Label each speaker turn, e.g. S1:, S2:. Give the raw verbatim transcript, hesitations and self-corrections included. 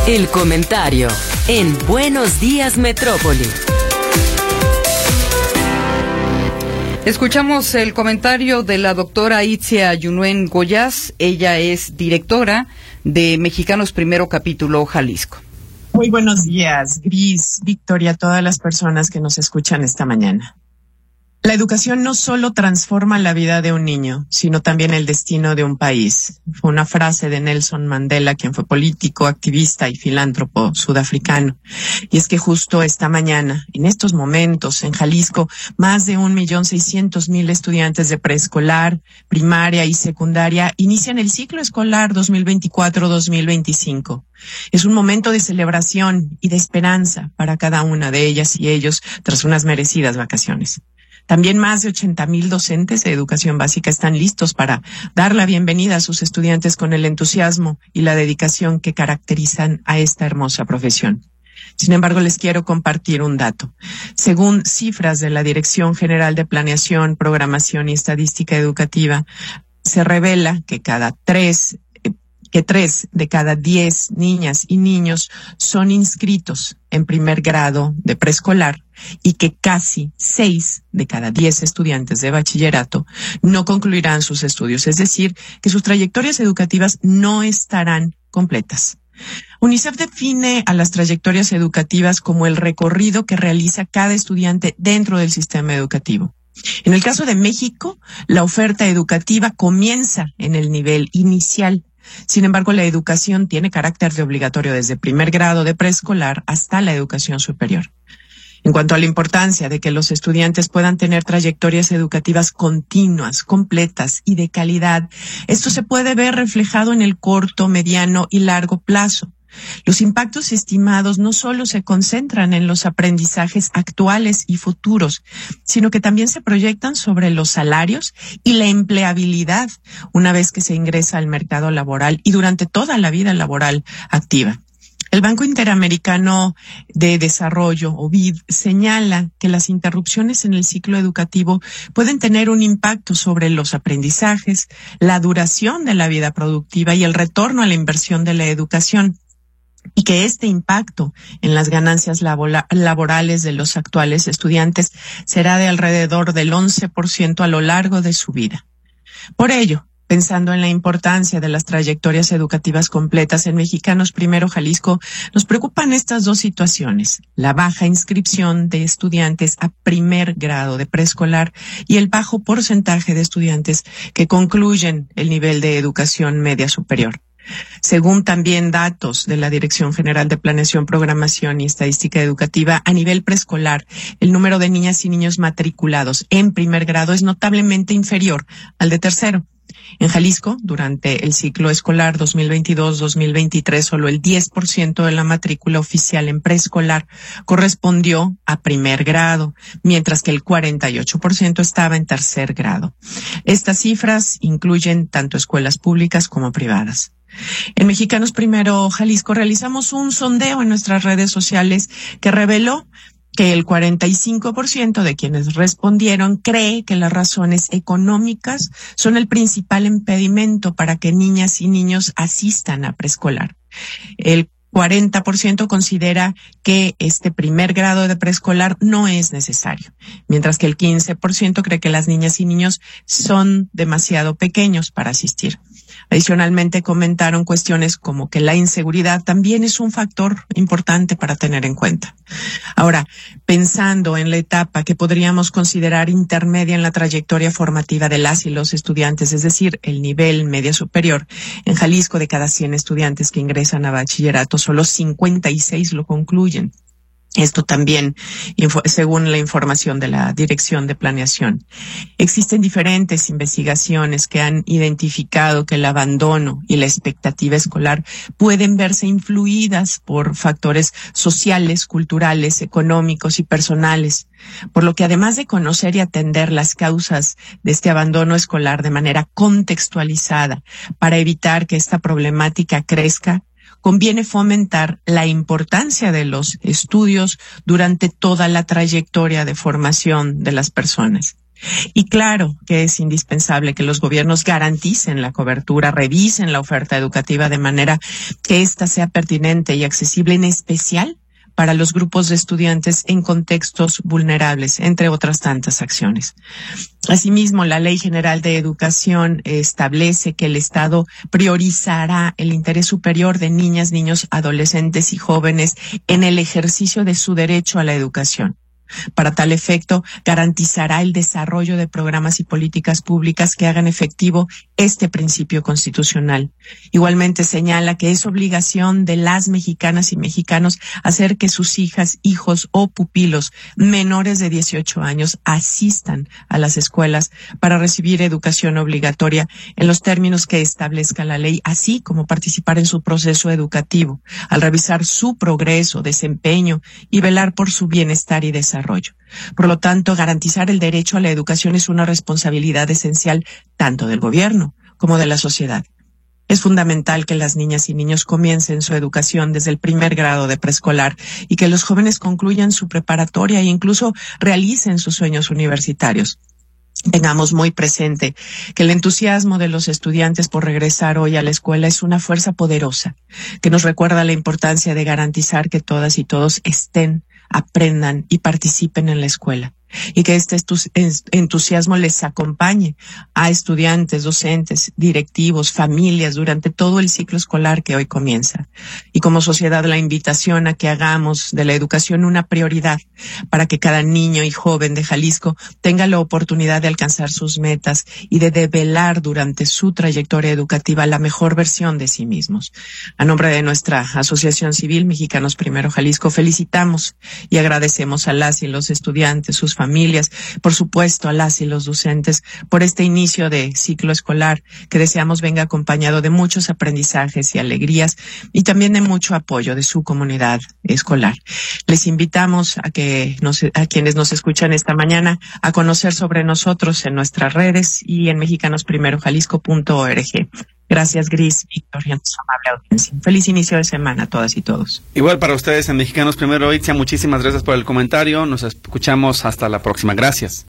S1: El comentario en Buenos Días Metrópoli.
S2: Escuchamos el comentario de la doctora Itzia Yunuen Goyaz. Ella es directora de Mexicanos Primero Capítulo Jalisco.
S3: Muy buenos días, Gris, Victoria, todas las personas que nos escuchan esta mañana. La educación no solo transforma la vida de un niño, sino también el destino de un país. Fue una frase de Nelson Mandela, quien fue político, activista y filántropo sudafricano. Y es que justo esta mañana, en estos momentos, en Jalisco, más de un millón seiscientos mil estudiantes de preescolar, primaria y secundaria inician el ciclo escolar dos mil veinticuatro dos mil veinticinco. Es un momento de celebración y de esperanza para cada una de ellas y ellos tras unas merecidas vacaciones. También más de ochenta mil docentes de educación básica están listos para dar la bienvenida a sus estudiantes con el entusiasmo y la dedicación que caracterizan a esta hermosa profesión. Sin embargo, les quiero compartir un dato. Según cifras de la Dirección General de Planeación, Programación y Estadística Educativa, se revela que cada tres que tres de cada diez niñas y niños son inscritos en primer grado de preescolar y que casi seis de cada diez estudiantes de bachillerato no concluirán sus estudios, es decir, que sus trayectorias educativas no estarán completas. UNICEF define a las trayectorias educativas como el recorrido que realiza cada estudiante dentro del sistema educativo. En el caso de México, la oferta educativa comienza en el nivel inicial. Sin embargo, la educación tiene carácter de obligatorio desde primer grado de preescolar hasta la educación superior. En cuanto a la importancia de que los estudiantes puedan tener trayectorias educativas continuas, completas y de calidad, esto se puede ver reflejado en el corto, mediano y largo plazo. Los impactos estimados no solo se concentran en los aprendizajes actuales y futuros, sino que también se proyectan sobre los salarios y la empleabilidad una vez que se ingresa al mercado laboral y durante toda la vida laboral activa. El Banco Interamericano de Desarrollo, o B I D, señala que las interrupciones en el ciclo educativo pueden tener un impacto sobre los aprendizajes, la duración de la vida productiva y el retorno a la inversión de la educación, y que este impacto en las ganancias laborales de los actuales estudiantes será de alrededor del once por ciento a lo largo de su vida. Por ello, pensando en la importancia de las trayectorias educativas completas en Mexicanos Primero Jalisco, nos preocupan estas dos situaciones: la baja inscripción de estudiantes a primer grado de preescolar y el bajo porcentaje de estudiantes que concluyen el nivel de educación media superior. Según también datos de la Dirección General de Planeación, Programación y Estadística Educativa, a nivel preescolar, el número de niñas y niños matriculados en primer grado es notablemente inferior al de tercero. En Jalisco, durante el ciclo escolar dos mil veintidós dos mil veintitrés, solo el diez por ciento de la matrícula oficial en preescolar correspondió a primer grado, mientras que el cuarenta y ocho por ciento estaba en tercer grado. Estas cifras incluyen tanto escuelas públicas como privadas. En Mexicanos Primero Jalisco realizamos un sondeo en nuestras redes sociales que reveló que el cuarenta y cinco por ciento de quienes respondieron cree que las razones económicas son el principal impedimento para que niñas y niños asistan a preescolar. El cuarenta por ciento considera que este primer grado de preescolar no es necesario, mientras que el quince por ciento cree que las niñas y niños son demasiado pequeños para asistir. Adicionalmente, comentaron cuestiones como que la inseguridad también es un factor importante para tener en cuenta. Ahora, pensando en la etapa que podríamos considerar intermedia en la trayectoria formativa de las y los estudiantes, es decir, el nivel media superior, en Jalisco, de cada cien estudiantes que ingresan a bachillerato, solo cincuenta y seis lo concluyen. Esto también, según la información de la Dirección de Planeación. Existen diferentes investigaciones que han identificado que el abandono y la expectativa escolar pueden verse influidas por factores sociales, culturales, económicos y personales, por lo que además de conocer y atender las causas de este abandono escolar de manera contextualizada para evitar que esta problemática crezca, conviene fomentar la importancia de los estudios durante toda la trayectoria de formación de las personas. Y claro que es indispensable que los gobiernos garanticen la cobertura, revisen la oferta educativa de manera que ésta sea pertinente y accesible, en especial para los grupos de estudiantes en contextos vulnerables, entre otras tantas acciones. Asimismo, la Ley General de Educación establece que el Estado priorizará el interés superior de niñas, niños, adolescentes y jóvenes en el ejercicio de su derecho a la educación. Para tal efecto, garantizará el desarrollo de programas y políticas públicas que hagan efectivo este principio constitucional. Igualmente señala que es obligación de las mexicanas y mexicanos hacer que sus hijas, hijos o pupilos menores de dieciocho años asistan a las escuelas para recibir educación obligatoria en los términos que establezca la ley, así como participar en su proceso educativo, al revisar su progreso, desempeño y velar por su bienestar y desarrollo. Desarrollo. Por lo tanto, garantizar el derecho a la educación es una responsabilidad esencial tanto del gobierno como de la sociedad. Es fundamental que las niñas y niños comiencen su educación desde el primer grado de preescolar y que los jóvenes concluyan su preparatoria e incluso realicen sus sueños universitarios. Tengamos muy presente que el entusiasmo de los estudiantes por regresar hoy a la escuela es una fuerza poderosa que nos recuerda la importancia de garantizar que todas y todos estén, aprendan y participen en la escuela, y que este entusiasmo les acompañe a estudiantes, docentes, directivos, familias durante todo el ciclo escolar que hoy comienza. Y como sociedad, la invitación a que hagamos de la educación una prioridad para que cada niño y joven de Jalisco tenga la oportunidad de alcanzar sus metas y de develar durante su trayectoria educativa la mejor versión de sí mismos. A nombre de nuestra Asociación Civil Mexicanos Primero Jalisco, felicitamos y agradecemos a las y los estudiantes, sus familias, por supuesto a las y los docentes, por este inicio de ciclo escolar que deseamos venga acompañado de muchos aprendizajes y alegrías y también de mucho apoyo de su comunidad escolar. Les invitamos a que nos, a quienes nos escuchan esta mañana a conocer sobre nosotros en nuestras redes y en mexicanos primero jalisco punto org. Gracias, Gris, Víctor y a su amable audiencia. Feliz inicio de semana a todas y todos.
S4: Igual para ustedes en Mexicanos Primero, Itzia, muchísimas gracias por el comentario. Nos escuchamos hasta la próxima. Gracias.